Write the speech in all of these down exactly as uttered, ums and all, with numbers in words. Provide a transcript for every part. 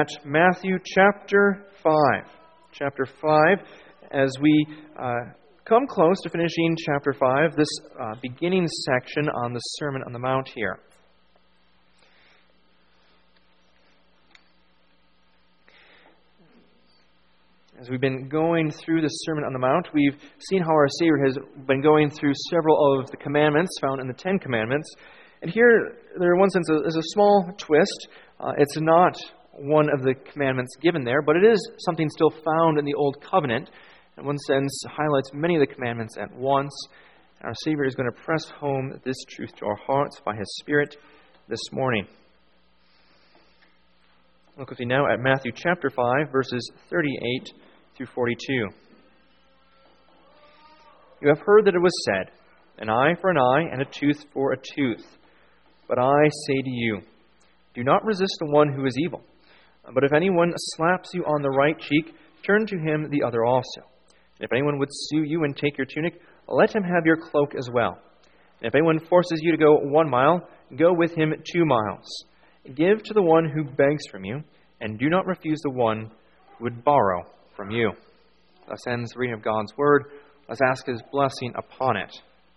at Matthew chapter five. Chapter five, as we uh, come close to finishing chapter five, this uh, beginning section on the Sermon on the Mount here. As we've been going through the Sermon on the Mount, we've seen how our Savior has been going through several of the commandments found in the Ten Commandments. And here, there in one sense is a small twist. Uh, it's not one of the commandments given there, but it is something still found in the Old Covenant. In one sense, highlights many of the commandments at once. And our Savior is going to press home this truth to our hearts by His Spirit this morning. Look with me now at Matthew chapter five, verses thirty-eight through forty-two. You have heard that it was said, an eye for an eye and a tooth for a tooth. But I say to you, do not resist the one who is evil. But if anyone slaps you on the right cheek, turn to him the other also. And if anyone would sue you and take your tunic, let him have your cloak as well. And if anyone forces you to go one mile, go with him two miles. Give to the one who begs from you, and do not refuse the one who would borrow from you. Thus ends the reading of God's Word. Let's ask His blessing upon it.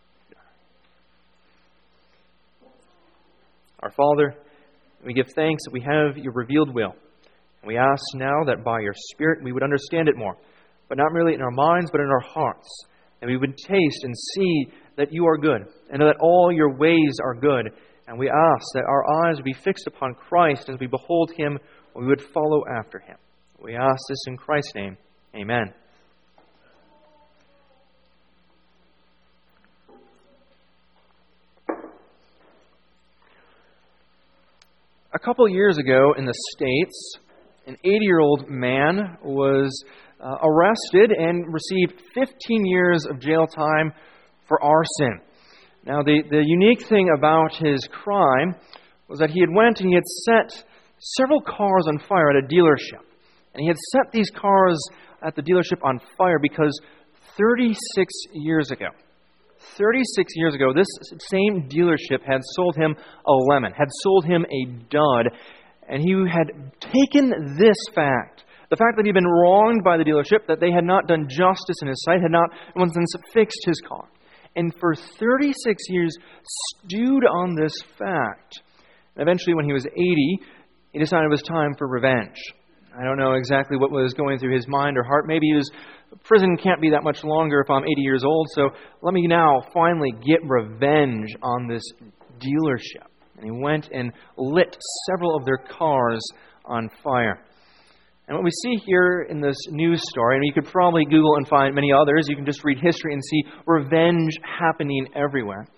Our Father, we give thanks that we have Your revealed will. And we ask now that by Your Spirit we would understand it more, but not merely in our minds, but in our hearts. And we would taste and see that You are good, and that all Your ways are good. And we ask that our eyes would be fixed upon Christ as we behold Him, we would follow after Him. We ask this in Christ's name. Amen. A couple years ago in the States, an eighty-year-old man was uh, arrested and received fifteen years of jail time for arson. Now, the, the unique thing about his crime was that he had went and he had set several cars on fire at a dealership. And he had set these cars at the dealership on fire because thirty-six years ago, thirty-six years ago, this same dealership had sold him a lemon, had sold him a dud, and he had taken this fact, the fact that he'd been wronged by the dealership, that they had not done justice in his sight, had not, in one sense, fixed his car. And for thirty-six years, stewed on this fact. And eventually, when he was eighty, he decided it was time for revenge. I don't know exactly what was going through his mind or heart. Maybe he was, prison can't be that much longer if I'm eighty years old, so let me now finally get revenge on this dealership. And he went and lit several of their cars on fire. And what we see here in this news story, and you could probably Google and find many others, you can just read history and see revenge happening everywhere.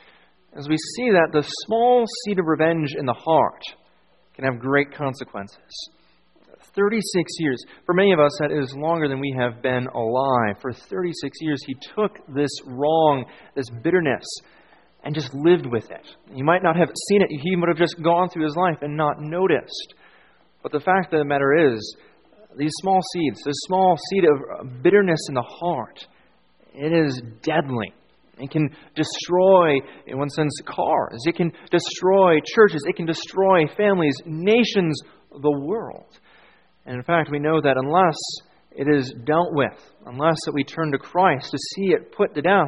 As we see that the small seed of revenge in the heart can have great consequences. thirty-six years. For many of us, that is longer than we have been alive. For thirty-six years, he took this wrong, this bitterness, and just lived with it. He might not have seen it. He would have just gone through his life and not noticed. But the fact of the matter is, these small seeds, this small seed of bitterness in the heart, it is deadly. It can destroy, in one sense, cars. It can destroy churches. It can destroy families, nations, the world. And in fact, we know that unless it is dealt with, unless that we turn to Christ to see it put to death,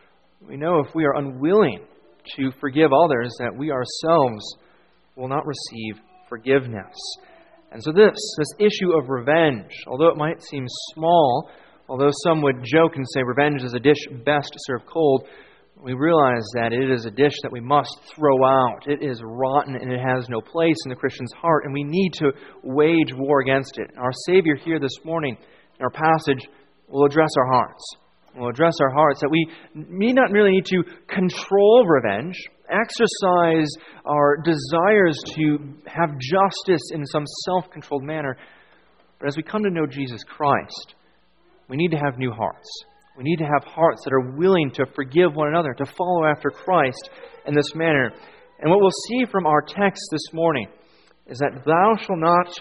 we know if we are unwilling to forgive others, that we ourselves will not receive forgiveness. And so this, this issue of revenge, although it might seem small, although some would joke and say revenge is a dish best served cold, we realize that it is a dish that we must throw out. It is rotten and it has no place in the Christian's heart, and we need to wage war against it. Our Savior here this morning in our passage will address our hearts. Will address our hearts that we need not really need to control revenge, exercise our desires to have justice in some self-controlled manner, but as we come to know Jesus Christ, we need to have new hearts. We need to have hearts that are willing to forgive one another, to follow after Christ in this manner. And what we'll see from our text this morning is that thou shalt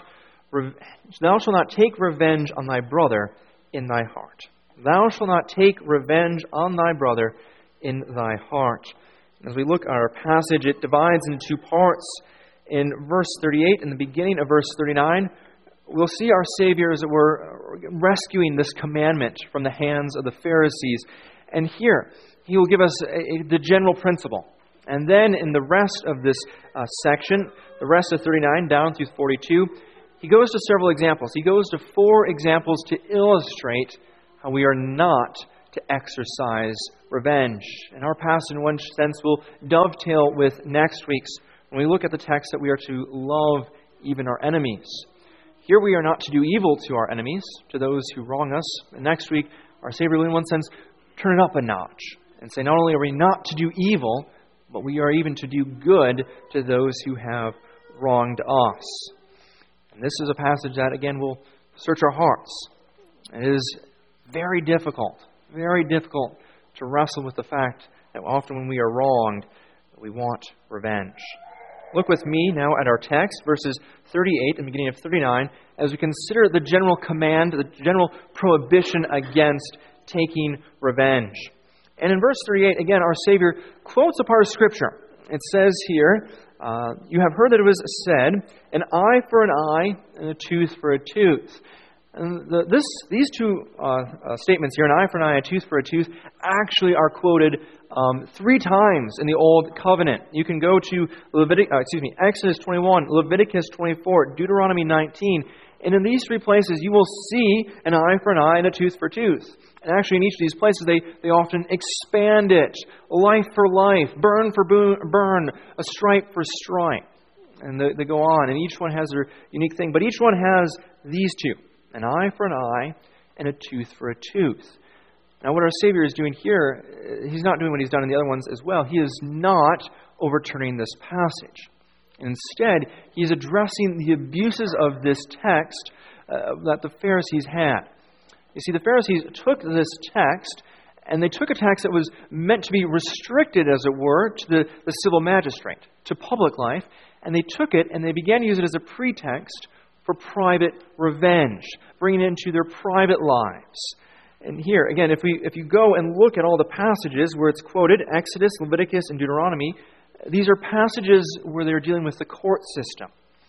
not, thou shalt not take revenge on thy brother in thy heart. Thou shalt not take revenge on thy brother in thy heart. As we look at our passage, it divides into two parts. In verse thirty-eight, in the beginning of verse thirty-nine, we'll see our Savior, as it were, rescuing this commandment from the hands of the Pharisees. And here, He will give us a, a, the general principle. And then in the rest of this uh, section, the rest of thirty-nine down through forty-two, He goes to several examples. He goes to four examples to illustrate how we are not to exercise revenge. And our passage, in one sense, will dovetail with next week's when we look at the text that we are to love even our enemies. Here we are not to do evil to our enemies, to those who wrong us. And next week, our Savior will, in one sense, turn it up a notch and say not only are we not to do evil, but we are even to do good to those who have wronged us. And this is a passage that, again, will search our hearts. It is very difficult, very difficult to wrestle with the fact that often when we are wronged, we want revenge. Look with me now at our text, verses thirty-eight and beginning of thirty-nine, as we consider the general command, the general prohibition against taking revenge. And in verse thirty-eight, again, our Savior quotes a part of Scripture. It says here, uh, you have heard that it was said, an eye for an eye and a tooth for a tooth. And the, this, these two uh, uh, statements here, an eye for an eye, a tooth for a tooth, actually are quoted um, three times in the Old Covenant. You can go to Levitic, uh, excuse me, Exodus twenty-one, Leviticus twenty-four, Deuteronomy nineteen, and in these three places you will see an eye for an eye and a tooth for tooth. And actually in each of these places they, they often expand it. Life for life, burn for burn, a stripe for stripe. And they, they go on, and each one has their unique thing. But each one has these two. An eye for an eye, and a tooth for a tooth. Now what our Savior is doing here, He's not doing what He's done in the other ones as well. He is not overturning this passage. Instead, He is addressing the abuses of this text uh, that the Pharisees had. You see, the Pharisees took this text, and they took a text that was meant to be restricted, as it were, to the, the civil magistrate, to public life, and they took it and they began to use it as a pretext for private revenge, bringing it into their private lives. And here, again, if we if you go and look at all the passages where it's quoted, Exodus, Leviticus, and Deuteronomy, these are passages where they're dealing with the court system.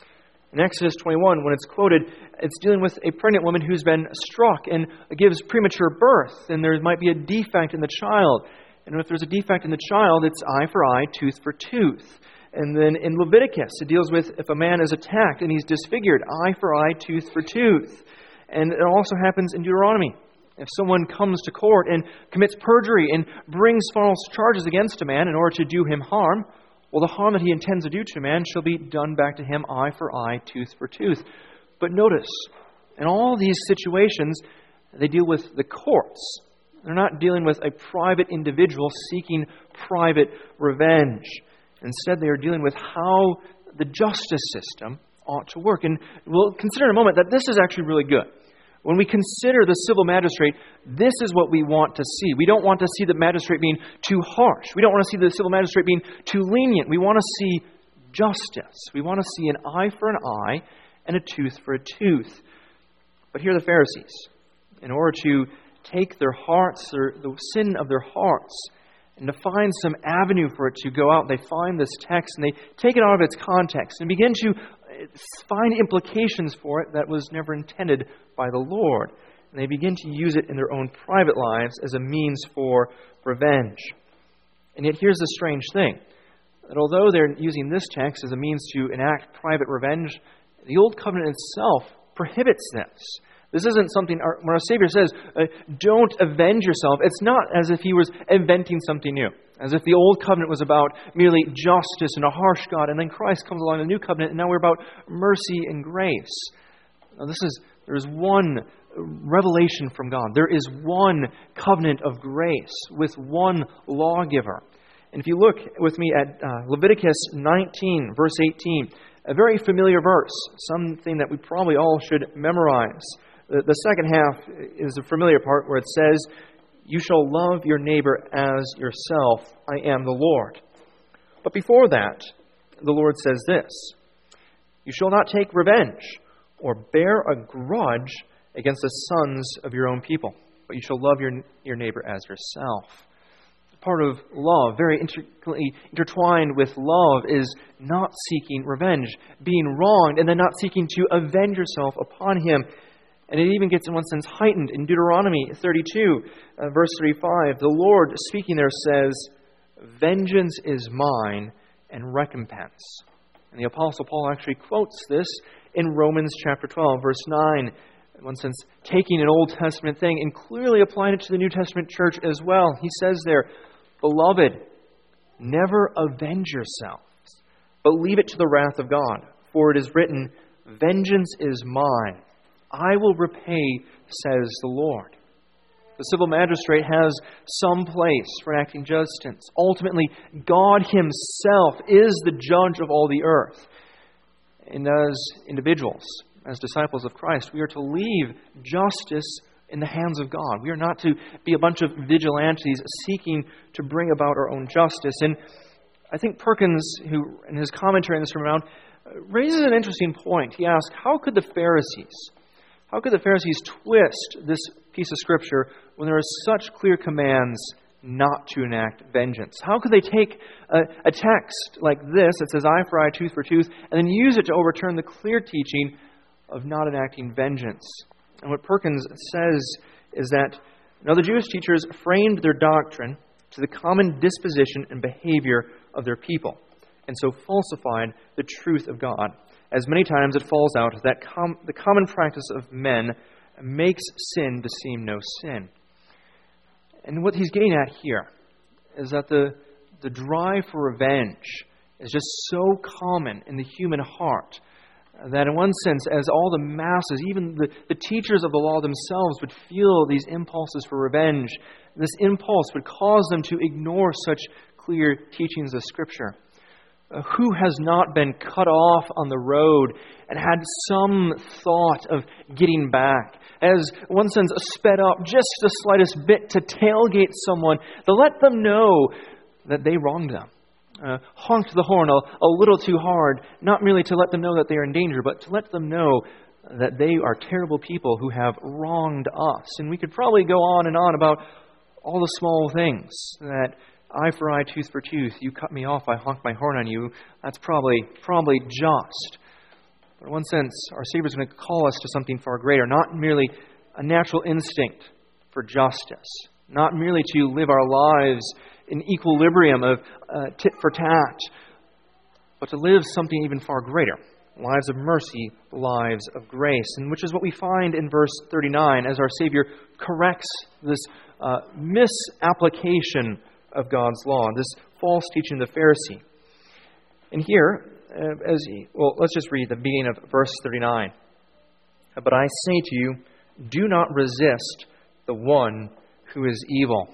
In Exodus twenty-one, when it's quoted, it's dealing with a pregnant woman who's been struck and gives premature birth, and there might be a defect in the child. And if there's a defect in the child, it's eye for eye, tooth for tooth. And then in Leviticus, it deals with if a man is attacked and he's disfigured, eye for eye, tooth for tooth. And it also happens in Deuteronomy. If someone comes to court and commits perjury and brings false charges against a man in order to do him harm, well, the harm that he intends to do to a man shall be done back to him, eye for eye, tooth for tooth. But notice, in all these situations, they deal with the courts. They're not dealing with a private individual seeking private revenge. Instead, they are dealing with how the justice system ought to work. And we'll consider in a moment that this is actually really good. When we consider the civil magistrate, this is what we want to see. We don't want to see the magistrate being too harsh. We don't want to see the civil magistrate being too lenient. We want to see justice. We want to see an eye for an eye and a tooth for a tooth. But here are the Pharisees. In order to take their hearts, their, the sin of their hearts, and to find some avenue for it to go out, they find this text and they take it out of its context and begin to find implications for it that was never intended by the Lord. And they begin to use it in their own private lives as a means for revenge. And yet here's the strange thing, that although they're using this text as a means to enact private revenge, the Old Covenant itself prohibits this. This isn't something, our, when our Savior says, uh, don't avenge yourself, it's not as if He was inventing something new. As if the Old Covenant was about merely justice and a harsh God, and then Christ comes along in the New Covenant, and now we're about mercy and grace. Now this is, there is one revelation from God. There is one covenant of grace with one lawgiver. And if you look with me at uh, Leviticus nineteen, verse eighteen, a very familiar verse, something that we probably all should memorize. The, the second half is a familiar part where it says, you shall love your neighbor as yourself. I am the Lord. But before that, the Lord says this, you shall not take revenge or bear a grudge against the sons of your own people, but you shall love your, your neighbor as yourself. part of love, very intricately intertwined with love, is not seeking revenge, being wronged, and then not seeking to avenge yourself upon him. And it even gets, in one sense, heightened in Deuteronomy thirty-two, uh, verse thirty-five. The Lord, speaking there, says, "Vengeance is mine, and recompense." And the Apostle Paul actually quotes this in Romans chapter twelve, verse nine. In one sense, taking an Old Testament thing and clearly applying it to the New Testament church as well. He says there, "Beloved, never avenge yourselves, but leave it to the wrath of God. For it is written, 'Vengeance is mine. I will repay,' says the Lord." The civil magistrate has some place for enacting justice. Ultimately, God himself is the judge of all the earth. And as individuals, as disciples of Christ, we are to leave justice in the hands of God. We are not to be a bunch of vigilantes seeking to bring about our own justice. And I think Perkins, who in his commentary on this sermon, raises an interesting point. He asks, how could the Pharisees, how could the Pharisees twist this piece of Scripture when there are such clear commands not to enact vengeance? How could they take a, a text like this that says eye for eye, tooth for tooth, and then use it to overturn the clear teaching of not enacting vengeance? And what Perkins says is that, you know, the Jewish teachers framed their doctrine to the common disposition and behavior of their people, and so falsified the truth of God. As many times it falls out that com- the common practice of men makes sin to seem no sin. And what he's getting at here is that the, the drive for revenge is just so common in the human heart that in one sense, as all the masses, even the, the teachers of the law themselves would feel these impulses for revenge, this impulse would cause them to ignore such clear teachings of Scripture. Uh, who has not been cut off on the road and had some thought of getting back? As, in one sense, sped up just the slightest bit to tailgate someone, to let them know that they wronged them. Uh, honked the horn a, a little too hard, not merely to let them know that they are in danger, but to let them know that they are terrible people who have wronged us. And we could probably go on and on about all the small things that eye for eye, tooth for tooth. You cut me off, I honked my horn on you. That's probably probably just. But in one sense, our Savior is going to call us to something far greater, not merely a natural instinct for justice, not merely to live our lives in equilibrium of uh, tit for tat, but to live something even far greater, lives of mercy, lives of grace, and which is what we find in verse thirty-nine as our Savior corrects this uh, misapplication of God's law, this false teaching of the Pharisee. And here, uh, as he, well, let's just read the beginning of verse thirty-nine. "But I say to you, do not resist the one who is evil."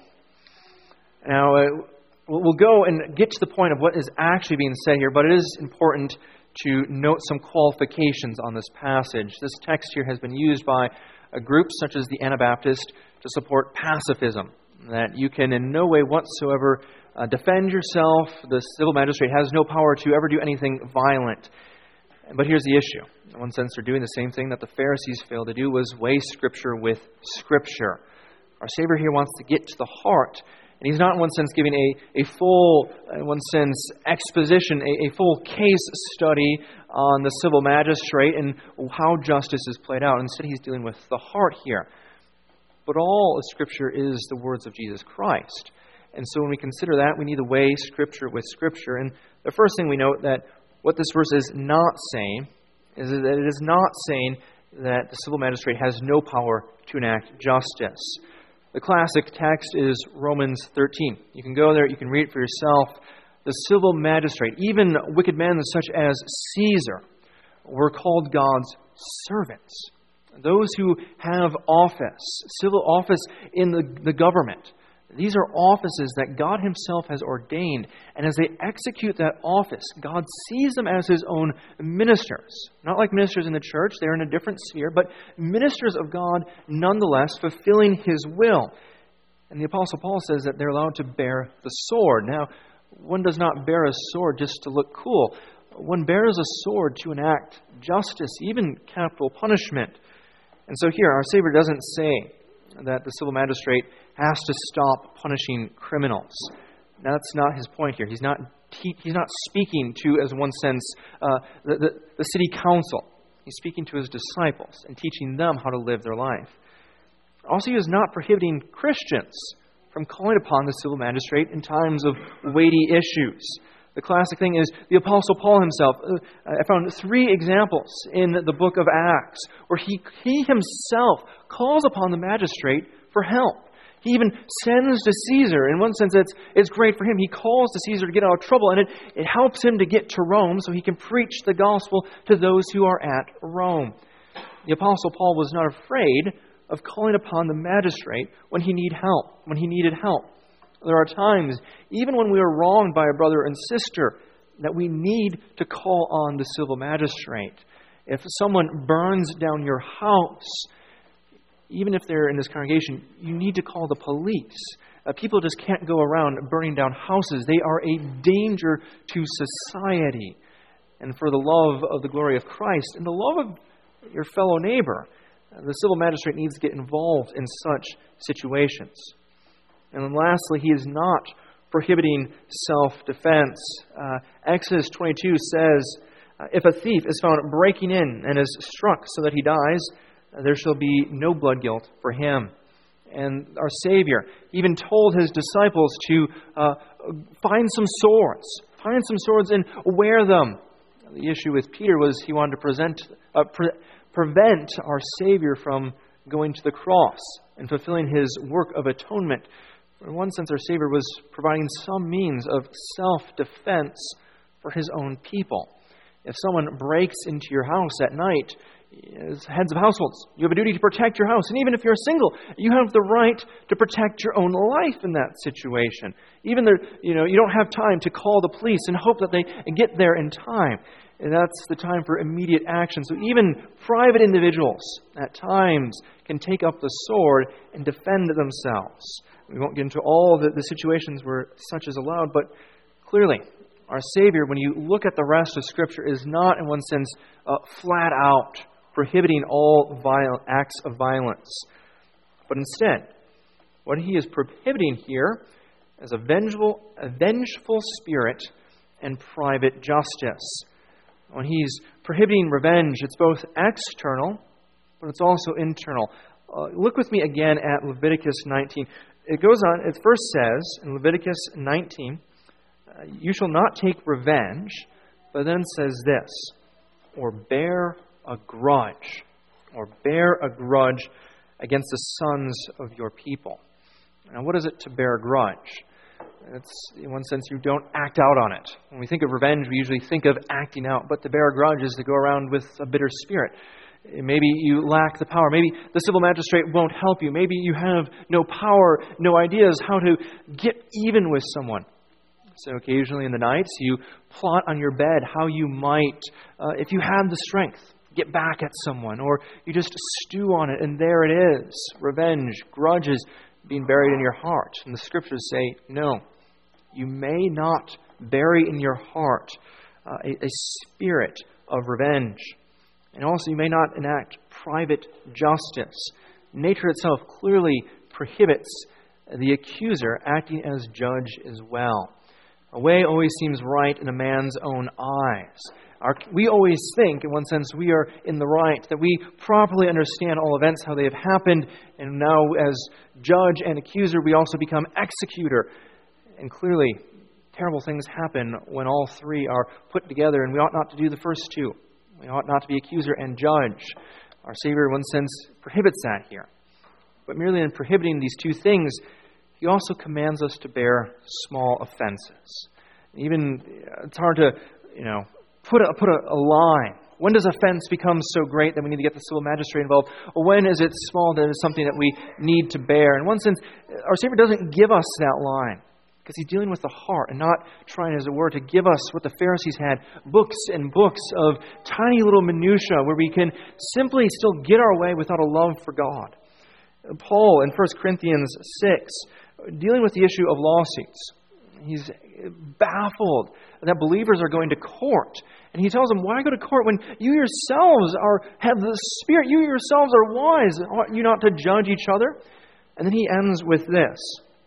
Now, uh, we'll go and get to the point of what is actually being said here, but it is important to note some qualifications on this passage. This text here has been used by a group such as the Anabaptist to support pacifism, that you can in no way whatsoever uh, defend yourself. The civil magistrate has no power to ever do anything violent. But here's the issue. In one sense, they're doing the same thing that the Pharisees failed to do, was weigh Scripture with Scripture. Our Savior here wants to get to the heart. And he's not, in one sense, giving a, a full, in one sense, exposition, a, a full case study on the civil magistrate and how justice is played out. Instead, he's dealing with the heart here. But all of Scripture is the words of Jesus Christ. And so when we consider that, we need to weigh Scripture with Scripture. And the first thing we note that what this verse is not saying is that it is not saying that the civil magistrate has no power to enact justice. The classic text is Romans thirteen. You can go there, you can read it for yourself. The civil magistrate, even wicked men such as Caesar, were called God's servants. Those who have office, civil office in the, the government, these are offices that God Himself has ordained. And as they execute that office, God sees them as His own ministers. Not like ministers in the church, they're in a different sphere, but ministers of God nonetheless, fulfilling His will. And the Apostle Paul says that they're allowed to bear the sword. Now, one does not bear a sword just to look cool. One bears a sword to enact justice, even capital punishment. And so here, our Savior doesn't say that the civil magistrate has to stop punishing criminals. Now, that's not his point here. He's not he, he's not speaking to, as one sense, uh, the, the, the city council. He's speaking to his disciples and teaching them how to live their life. Also, he is not prohibiting Christians from calling upon the civil magistrate in times of weighty issues. The classic thing is the Apostle Paul himself. I found three examples in the book of Acts where he, he himself calls upon the magistrate for help. He even sends to Caesar. In one sense, it's, it's great for him. He calls to Caesar to get out of trouble, and it, it helps him to get to Rome so he can preach the gospel to those who are at Rome. The Apostle Paul was not afraid of calling upon the magistrate when he need help, when he needed help. There are times, even when we are wronged by a brother and sister, that we need to call on the civil magistrate. If someone burns down your house, even if they're in this congregation, you need to call the police. Uh, people just can't go around burning down houses. They are a danger to society. And for the love of the glory of Christ and the love of your fellow neighbor, uh, the civil magistrate needs to get involved in such situations. And then lastly, he is not prohibiting self-defense. Uh, Exodus twenty-two says, uh, if a thief is found breaking in and is struck so that he dies, there shall be no blood guilt for him. And our Savior even told his disciples to uh, find some swords. Find some swords and wear them. The issue with Peter was he wanted to present, uh, pre- prevent our Savior from going to the cross and fulfilling his work of atonement. In one sense, our Savior was providing some means of self-defense for his own people. If someone breaks into your house at night, as heads of households, you have a duty to protect your house. And even if you're single, you have the right to protect your own life in that situation. Even though, you know, you don't have time to call the police and hope that they get there in time. And that's the time for immediate action. So even private individuals at times can take up the sword and defend themselves. We won't get into all the, the situations where such is allowed, but clearly, our Savior, when you look at the rest of Scripture, is not, in one sense, uh, flat out prohibiting all violent acts of violence. But instead, what he is prohibiting here is a vengeful, a vengeful spirit and private justice. When he's prohibiting revenge, it's both external, but it's also internal. Uh, look with me again at Leviticus nineteen. It goes on, it first says in Leviticus nineteen, uh, you shall not take revenge, but then says this, or bear a grudge, or bear a grudge against the sons of your people. Now, what is it to bear a grudge? It's, in one sense, you don't act out on it. When we think of revenge, we usually think of acting out, but to bear a grudge is to go around with a bitter spirit. Maybe you lack the power. Maybe the civil magistrate won't help you. Maybe you have no power, no ideas how to get even with someone. So occasionally in the nights, you plot on your bed how you might, uh, if you have the strength, get back at someone. Or you just stew on it, and there it is. Revenge, grudges being buried in your heart. And the Scriptures say, no, you may not bury in your heart uh, a, a spirit of revenge. And also, you may not enact private justice. Nature itself clearly prohibits the accuser acting as judge as well. A way always seems right in a man's own eyes. Our, we always think, in one sense, we are in the right, that we properly understand all events, how they have happened, and now as judge and accuser, we also become executor. And clearly, terrible things happen when all three are put together, and we ought not to do the first two. We ought not to be accuser and judge. Our Savior, in one sense, prohibits that here. But merely in prohibiting these two things, He also commands us to bear small offenses. Even, it's hard to, you know, put a, put a, a line. When does offense become so great that we need to get the civil magistrate involved? Or when is it small that it's something that we need to bear? In one sense, our Savior doesn't give us that line, because He's dealing with the heart and not trying, as it were, to give us what the Pharisees had, books and books of tiny little minutiae where we can simply still get our way without a love for God. Paul in First Corinthians six, dealing with the issue of lawsuits, he's baffled that believers are going to court. And he tells them, why go to court when you yourselves are have the Spirit? You yourselves are wise. Ought you not to judge each other? And then he ends with this: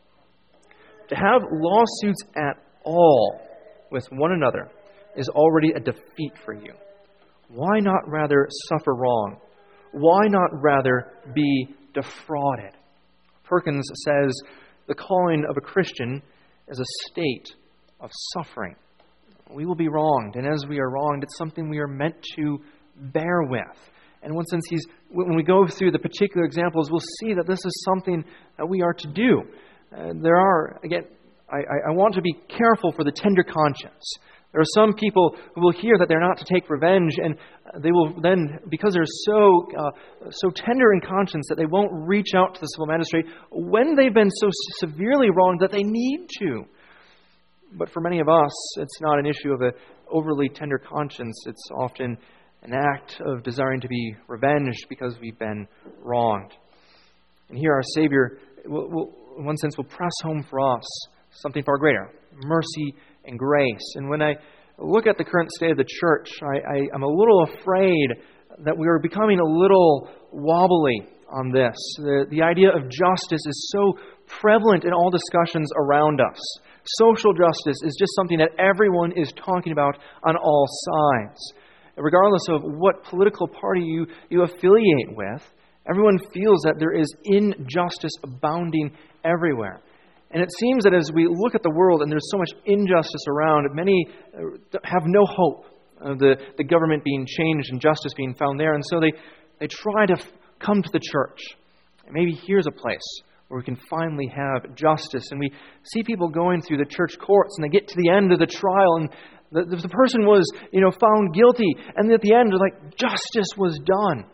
to have lawsuits at all with one another is already a defeat for you. Why not rather suffer wrong? Why not rather be defrauded? Perkins says the calling of a Christian is a state of suffering. We will be wronged, and as we are wronged, it's something we are meant to bear with. And in one sense, he's, when we go through the particular examples, we'll see that this is something that we are to do. Uh, there are, again, I, I want to be careful for the tender conscience. There are some people who will hear that they're not to take revenge, and they will then, because they're so uh, so tender in conscience, that they won't reach out to the civil magistrate when they've been so severely wronged that they need to. But for many of us, it's not an issue of an overly tender conscience. It's often an act of desiring to be revenged because we've been wronged. And here our Savior, will, will, in one sense, will press home for us something far greater: mercy and grace. And when I look at the current state of the church, I, I, I'm a little afraid that we are becoming a little wobbly on this. The, the idea of justice is so prevalent in all discussions around us. Social justice is just something that everyone is talking about on all sides. Regardless of what political party you, you affiliate with, everyone feels that there is injustice abounding everywhere. And it seems that as we look at the world and there's so much injustice around, many have no hope of the, the government being changed and justice being found there. And so they, they try to come to the church. And maybe here's a place where we can finally have justice. And we see people going through the church courts, and they get to the end of the trial, and the, the person was, you know, found guilty. And at the end, they're like, justice was done.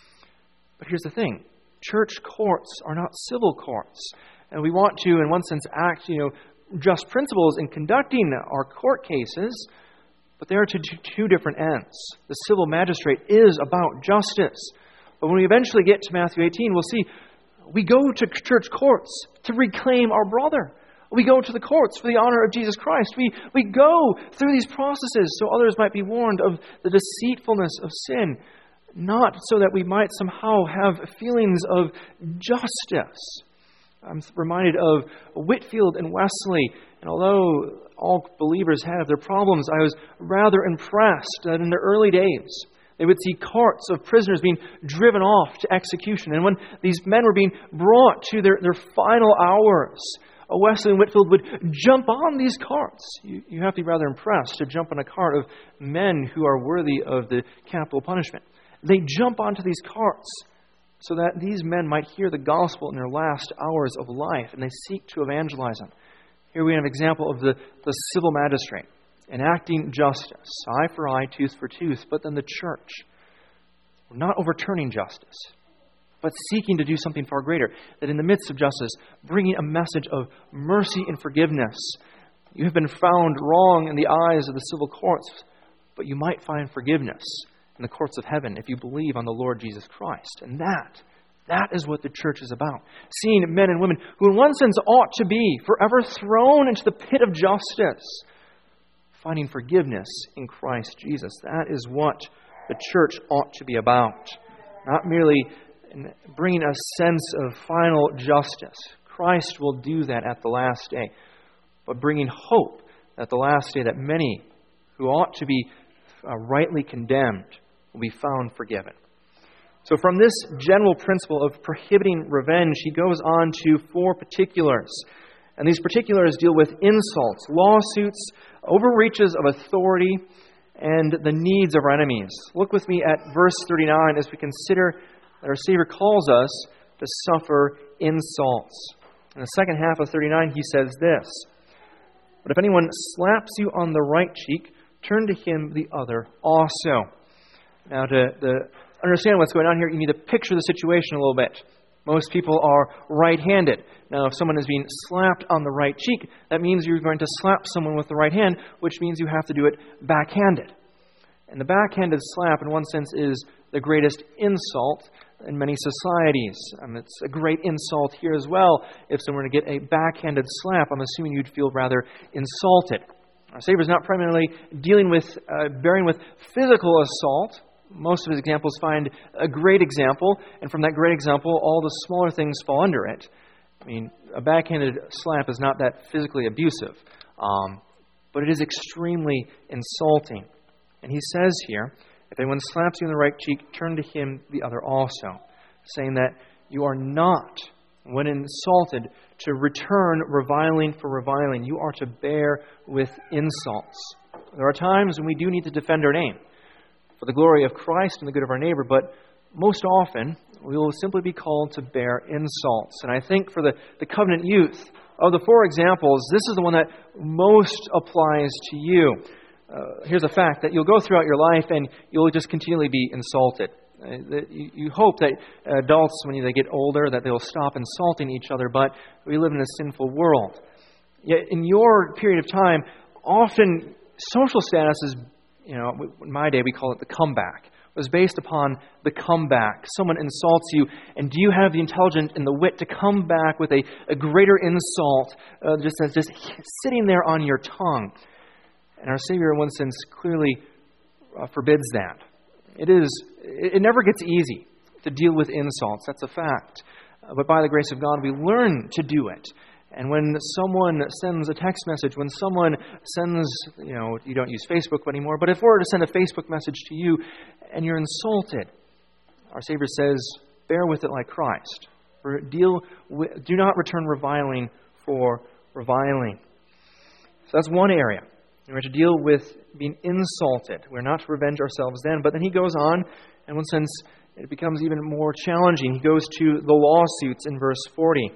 But here's the thing. Church courts are not civil courts. And we want to, in one sense, act, you know, just principles in conducting our court cases, but they are to two different ends. The civil magistrate is about justice. But when we eventually get to Matthew eighteen, we'll see we go to church courts to reclaim our brother. We go to the courts for the honor of Jesus Christ. We, we go through these processes so others might be warned of the deceitfulness of sin, not so that we might somehow have feelings of justice. I'm reminded of Whitefield and Wesley, and although all believers have their problems, I was rather impressed that in the early days, they would see carts of prisoners being driven off to execution. And when these men were being brought to their, their final hours, Wesley and Whitefield would jump on these carts. You, you have to be rather impressed to jump on a cart of men who are worthy of the capital punishment. They jump onto these carts so that these men might hear the gospel in their last hours of life, and they seek to evangelize them. Here we have an example of the, the civil magistrate enacting justice, eye for eye, tooth for tooth, but then the church, not overturning justice, but seeking to do something far greater, that in the midst of justice, bringing a message of mercy and forgiveness. You have been found wrong in the eyes of the civil courts, but you might find forgiveness in the courts of heaven if you believe on the Lord Jesus Christ. And that, that is what the church is about. Seeing men and women who in one sense ought to be forever thrown into the pit of justice, finding forgiveness in Christ Jesus. That is what the church ought to be about. Not merely bringing a sense of final justice. Christ will do that at the last day. But bringing hope at the last day that many who ought to be uh, rightly condemned will be found forgiven. So from this general principle of prohibiting revenge, he goes on to four particulars. And these particulars deal with insults, lawsuits, overreaches of authority, and the needs of our enemies. Look with me at verse thirty-nine as we consider that our Savior calls us to suffer insults. In the second half of thirty-nine, he says this: "But if anyone slaps you on the right cheek, turn to him the other also." Now, to, to understand what's going on here, you need to picture the situation a little bit. Most people are right-handed. Now, if someone is being slapped on the right cheek, that means you're going to slap someone with the right hand, which means you have to do it backhanded. And the backhanded slap, in one sense, is the greatest insult in many societies. Um, it's a great insult here as well. If someone were to get a backhanded slap, I'm assuming you'd feel rather insulted. Our Savior is not primarily dealing with, uh, bearing with physical assault. Most of his examples find a great example, and from that great example, all the smaller things fall under it. mean, a backhanded slap is not that physically abusive, um, but it is extremely insulting. And he says here, if anyone slaps you on the right cheek, turn to him the other also, saying that you are not, when insulted, to return reviling for reviling. You are to bear with insults. There are times when we do need to defend our name for the glory of Christ and the good of our neighbor, but most often we will simply be called to bear insults. And I think for the, the covenant youth, of the four examples, this is the one that most applies to you. Uh, here's a fact, that you'll go throughout your life and you'll just continually be insulted. Uh, you, you hope that adults, when they get older, that they'll stop insulting each other, but we live in a sinful world. Yet in your period of time, often social status is, you know, in my day we call it the comeback. It was based upon the comeback. Someone insults you, and do you have the intelligence and the wit to come back with a, a greater insult, uh, just as just sitting there on your tongue? And our Savior, in one sense, clearly uh, forbids that. It is. It never gets easy to deal with insults. That's a fact. Uh, but by the grace of God, we learn to do it. And when someone sends a text message, when someone sends, you know, you don't use Facebook anymore, but if we were to send a Facebook message to you and you're insulted, our Savior says, bear with it like Christ. Deal with, do not return reviling for reviling. So that's one area. We're to deal with being insulted. We're not to revenge ourselves then. But then he goes on, in one sense, it becomes even more challenging. He goes to the lawsuits in verse forty.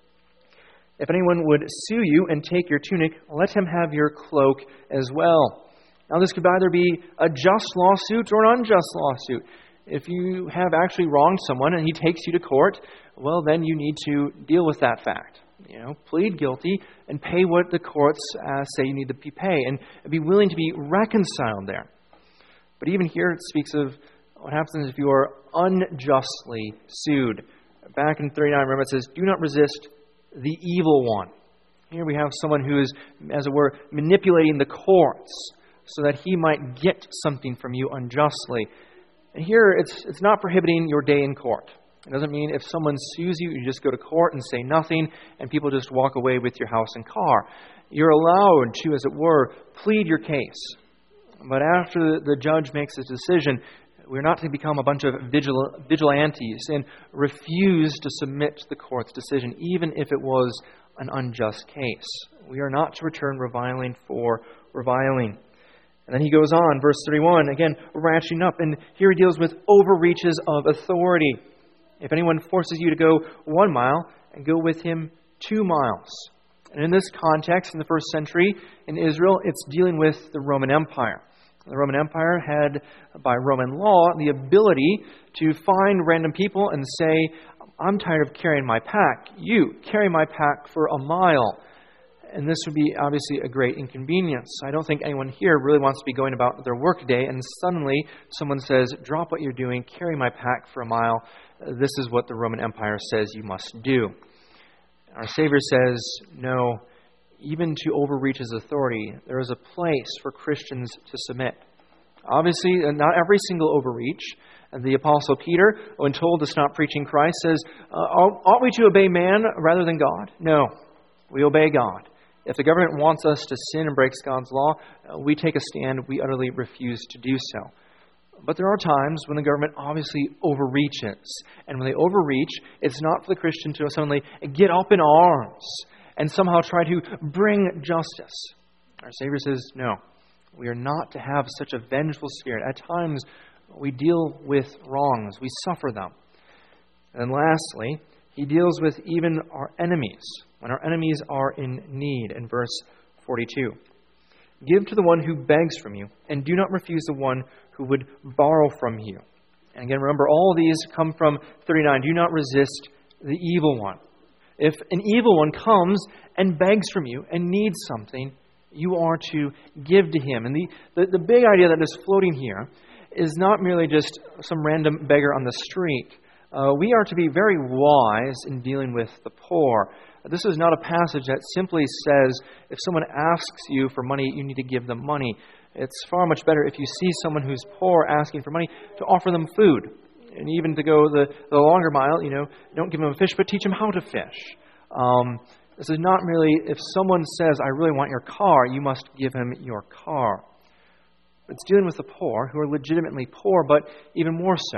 If anyone would sue you and take your tunic, let him have your cloak as well. Now this could either be a just lawsuit or an unjust lawsuit. If you have actually wronged someone and he takes you to court, well, then you need to deal with that fact. You know, plead guilty and pay what the courts uh, say you need to be paid, and be willing to be reconciled there. But even here it speaks of what happens if you are unjustly sued. Back in thirty-nine, remember it says, do not resist the evil one. Here we have someone who is, as it were, manipulating the courts so that he might get something from you unjustly. And here it's it's not prohibiting your day in court. It doesn't mean if someone sues you, you just go to court and say nothing and people just walk away with your house and car. You're allowed to, as it were, plead your case. But after the judge makes his decision, we're not to become a bunch of vigil- vigilantes and refuse to submit to the court's decision, even if it was an unjust case. We are not to return reviling for reviling. And then he goes on, verse thirty-one, again, ratcheting up. And here he deals with overreaches of authority. If anyone forces you to go one mile, and go with him two miles. And in this context, in the first century in Israel, it's dealing with the Roman Empire. The Roman Empire had, by Roman law, the ability to find random people and say, I'm tired of carrying my pack. You, carry my pack for a mile. And this would be obviously a great inconvenience. I don't think anyone here really wants to be going about their work day and suddenly someone says, drop what you're doing, carry my pack for a mile. This is what the Roman Empire says you must do. Our Savior says, no, even to overreach his authority, there is a place for Christians to submit. Obviously, not every single overreach. The Apostle Peter, when told to stop preaching Christ, says, uh, ought we to obey man rather than God? No, we obey God. If the government wants us to sin and breaks God's law, uh, we take a stand. We utterly refuse to do so. But there are times when the government obviously overreaches. And when they overreach, it's not for the Christian to suddenly get up in arms and somehow try to bring justice. Our Savior says, no, we are not to have such a vengeful spirit. At times, we deal with wrongs. We suffer them. And lastly, he deals with even our enemies, when our enemies are in need, in verse forty-two. Give to the one who begs from you, and do not refuse the one who would borrow from you. And again, remember, all of these come from thirty-nine. Do not resist the evil one. If an evil one comes and begs from you and needs something, you are to give to him. And the, the, the big idea that is floating here is not merely just some random beggar on the street. Uh, we are to be very wise in dealing with the poor. This is not a passage that simply says, if someone asks you for money, you need to give them money. It's far much better if you see someone who's poor asking for money to offer them food. And even to go the, the longer mile, you know, don't give them a fish, but teach them how to fish. Um, this is not merely if someone says, I really want your car, you must give him your car. It's dealing with the poor, who are legitimately poor, but even more so.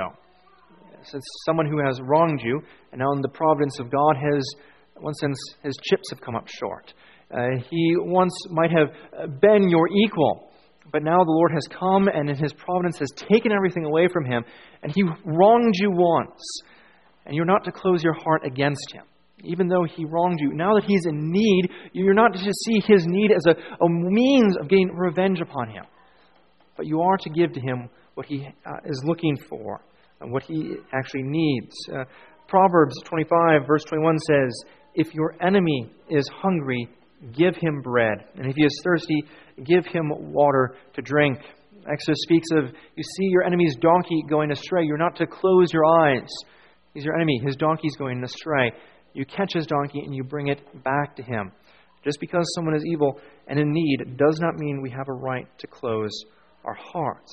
It's someone who has wronged you, and now in the providence of God has, in one sense, his chips have come up short. Uh, he once might have been your equal, but now the Lord has come and in His providence has taken everything away from him, and He wronged you once, and you're not to close your heart against him. Even though he wronged you, now that he's in need, you're not to see his need as a, a means of getting revenge upon him, but you are to give to him what he uh, is looking for and what he actually needs. Uh, Proverbs twenty-five, verse twenty-one says, if your enemy is hungry, give him bread, and if he is thirsty, give him water to drink. Exodus speaks of, you see your enemy's donkey going astray, you're not to close your eyes. He's your enemy, his donkey's going astray. You catch his donkey and you bring it back to him. Just because someone is evil and in need does not mean we have a right to close our hearts.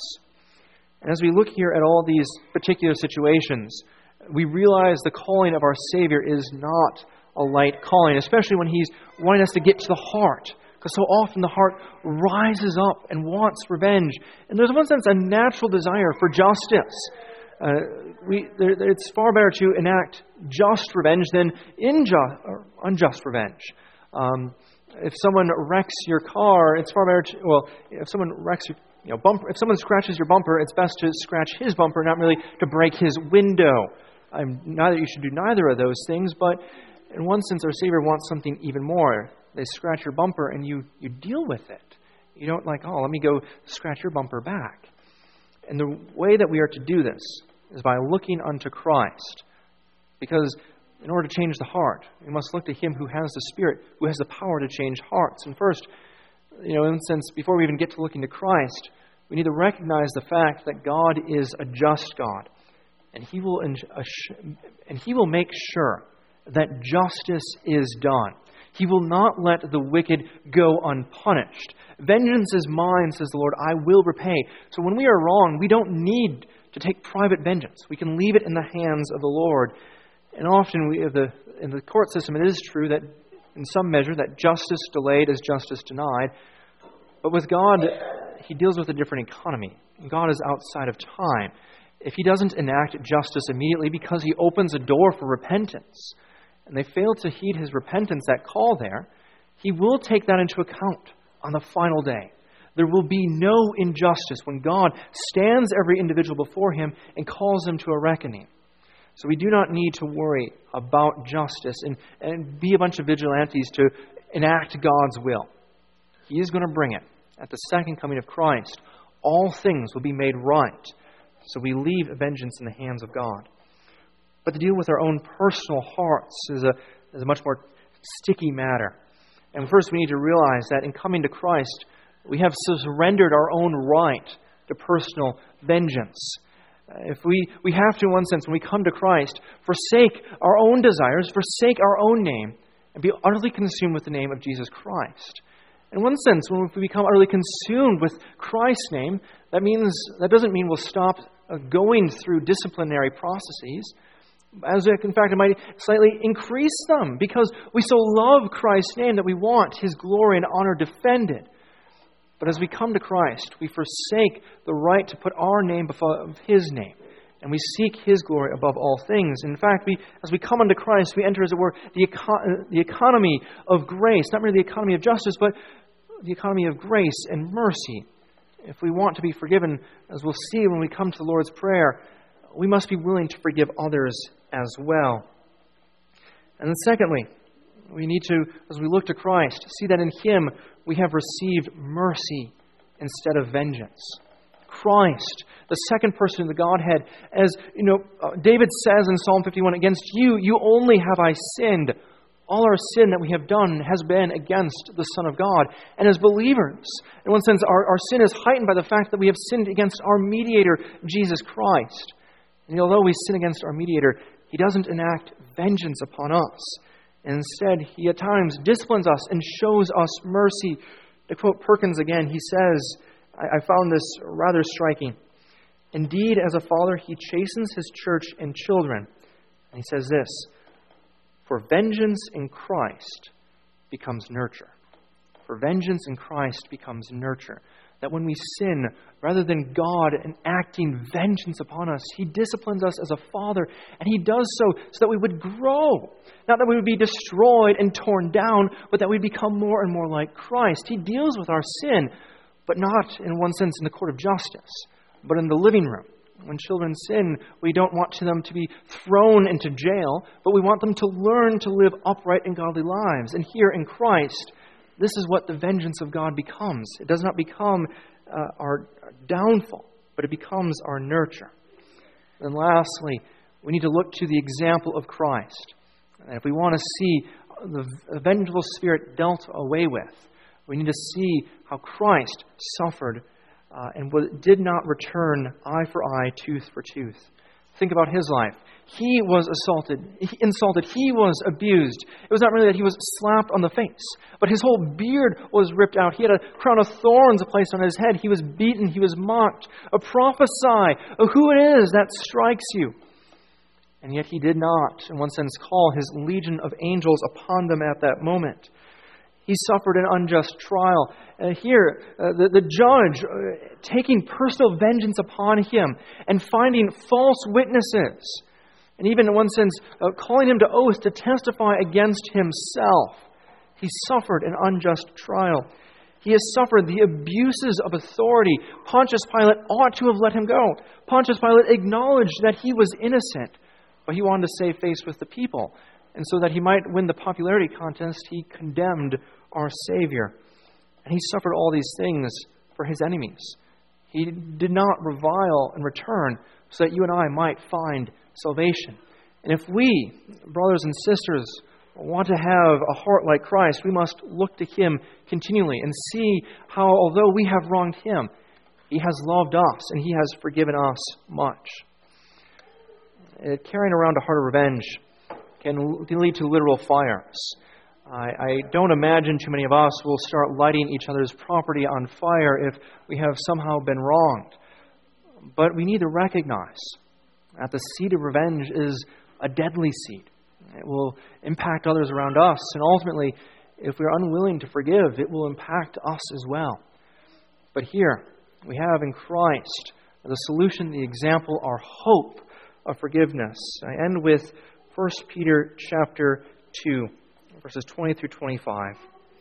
And as we look here at all these particular situations, we realize the calling of our Savior is not a light calling, especially when He's wanting us to get to the heart. Because so often the heart rises up and wants revenge. And there's in one sense a natural desire for justice. Uh, we, there, it's far better to enact just revenge than injust, or unjust revenge. Um, if someone wrecks your car, it's far better to, well, if someone wrecks your you know, bumper, if someone scratches your bumper, it's best to scratch his bumper, not really to break his window. I'm, neither you should do neither of those things, but in one sense, our Savior wants something even more. They scratch your bumper and you, you deal with it. You don't like, oh, let me go scratch your bumper back. And the way that we are to do this is by looking unto Christ. Because in order to change the heart, we must look to Him who has the Spirit, who has the power to change hearts. And first, you know, in a sense, before we even get to looking to Christ, we need to recognize the fact that God is a just God. And He will, and He will make sure that justice is done. He will not let the wicked go unpunished. Vengeance is mine, says the Lord, I will repay. So when we are wrong, we don't need to take private vengeance. We can leave it in the hands of the Lord. And often we, the, in the court system, it is true that in some measure that justice delayed is justice denied. But with God, He deals with a different economy. God is outside of time. If He doesn't enact justice immediately because He opens a door for repentance, and they fail to heed His repentance, that call there, He will take that into account on the final day. There will be no injustice when God stands every individual before Him and calls them to a reckoning. So we do not need to worry about justice and, and be a bunch of vigilantes to enact God's will. He is going to bring it. At the second coming of Christ, all things will be made right. So we leave vengeance in the hands of God. But to deal with our own personal hearts is a, is a much more sticky matter. And first we need to realize that in coming to Christ, we have surrendered our own right to personal vengeance. If we, we have to, in one sense, when we come to Christ, forsake our own desires, forsake our own name, and be utterly consumed with the name of Jesus Christ. In one sense, when we become utterly consumed with Christ's name, that means that doesn't mean we'll stop going through disciplinary processes. As in fact, it might slightly increase them because we so love Christ's name that we want His glory and honor defended. But as we come to Christ, we forsake the right to put our name before His name, and we seek His glory above all things. In fact, we, as we come unto Christ, we enter, as it were, the, eco- the economy of grace, not merely the economy of justice, but the economy of grace and mercy. If we want to be forgiven, as we'll see when we come to the Lord's Prayer, we must be willing to forgive others as well. And then secondly, we need to, as we look to Christ, see that in Him we have received mercy instead of vengeance. Christ, the second person of the Godhead, as you know, David says in Psalm fifty-one, against you, you only have I sinned. All our sin that we have done has been against the Son of God. And as believers, in one sense, our, our sin is heightened by the fact that we have sinned against our mediator, Jesus Christ. And although we sin against our mediator, He doesn't enact vengeance upon us. Instead, He at times disciplines us and shows us mercy. To quote Perkins again, he says, I, I found this rather striking. Indeed, as a father, He chastens His church and children. And he says this, For vengeance in Christ becomes nurture. For vengeance in Christ becomes nurture. That when we sin, rather than God enacting vengeance upon us, He disciplines us as a father, and He does so so that we would grow. Not that we would be destroyed and torn down, but that we become more and more like Christ. He deals with our sin, but not in one sense in the court of justice, but in the living room. When children sin, we don't want them to be thrown into jail, but we want them to learn to live upright and godly lives. And here in Christ, this is what the vengeance of God becomes. It does not become uh, our downfall, but it becomes our nurture. And lastly, we need to look to the example of Christ. And if we want to see the vengeful spirit dealt away with, we need to see how Christ suffered uh, and did not return eye for eye, tooth for tooth. Think about His life. He was assaulted, he insulted, He was abused. It was not really that He was slapped on the face, but His whole beard was ripped out. He had a crown of thorns placed on His head. He was beaten. He was mocked. A prophesy of who it is that strikes you. And yet He did not, in one sense, call His legion of angels upon them at that moment. He suffered an unjust trial. Uh, here, uh, the, the judge uh, taking personal vengeance upon Him and finding false witnesses. And even in one sense, uh, calling Him to oath to testify against Himself. He suffered an unjust trial. He has suffered the abuses of authority. Pontius Pilate ought to have let Him go. Pontius Pilate acknowledged that he was innocent, but he wanted to save face with the people. And so that he might win the popularity contest, he condemned our Savior. And He suffered all these things for His enemies. He did not revile and return so that you and I might find salvation. And if we, brothers and sisters, want to have a heart like Christ, we must look to Him continually and see how, although we have wronged Him, He has loved us and He has forgiven us much. Uh, carrying around a heart of revenge can lead to literal fires. I, I don't imagine too many of us will start lighting each other's property on fire if we have somehow been wronged. But we need to recognize that the seed of revenge is a deadly seed. It will impact others around us, and ultimately, if we are unwilling to forgive, it will impact us as well. But here, we have in Christ the solution, the example, our hope of forgiveness. I end with First Peter chapter two, verses twenty through twenty-five.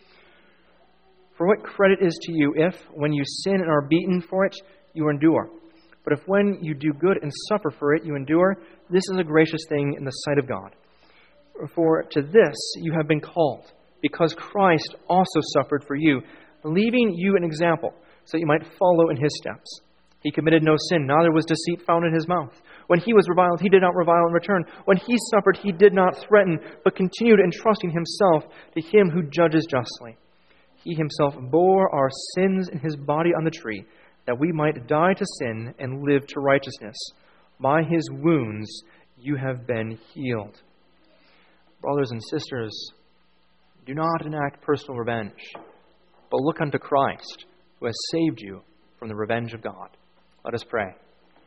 For what credit is to you if, when you sin and are beaten for it, you endure? But if when you do good and suffer for it, you endure, this is a gracious thing in the sight of God. For to this you have been called, because Christ also suffered for you, leaving you an example, so that you might follow in His steps. He committed no sin, neither was deceit found in His mouth. When He was reviled, He did not revile in return. When He suffered, He did not threaten, but continued entrusting Himself to Him who judges justly. He Himself bore our sins in His body on the tree, that we might die to sin and live to righteousness. By His wounds you have been healed. Brothers and sisters, do not enact personal revenge, but look unto Christ, who has saved you from the revenge of God. Let us pray.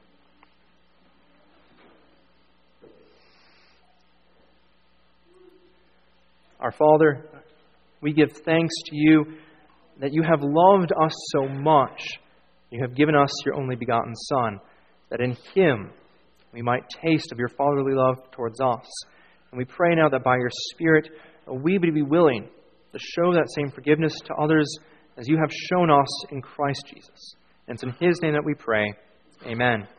Our Father, we give thanks to You that You have loved us so much. You have given us Your only begotten Son, that in Him we might taste of Your fatherly love towards us. And we pray now that by Your Spirit we would be willing to show that same forgiveness to others as You have shown us in Christ Jesus. And it's in His name that we pray. Amen.